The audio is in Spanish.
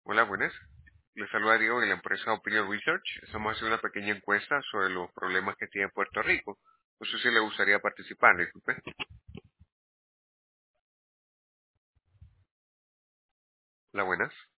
Hola, buenas. Les saluda Diego de la empresa Opinion Research. Estamos haciendo una pequeña encuesta sobre los problemas que tiene Puerto Rico. No sé si le gustaría participar, disculpe. Hola, buenas.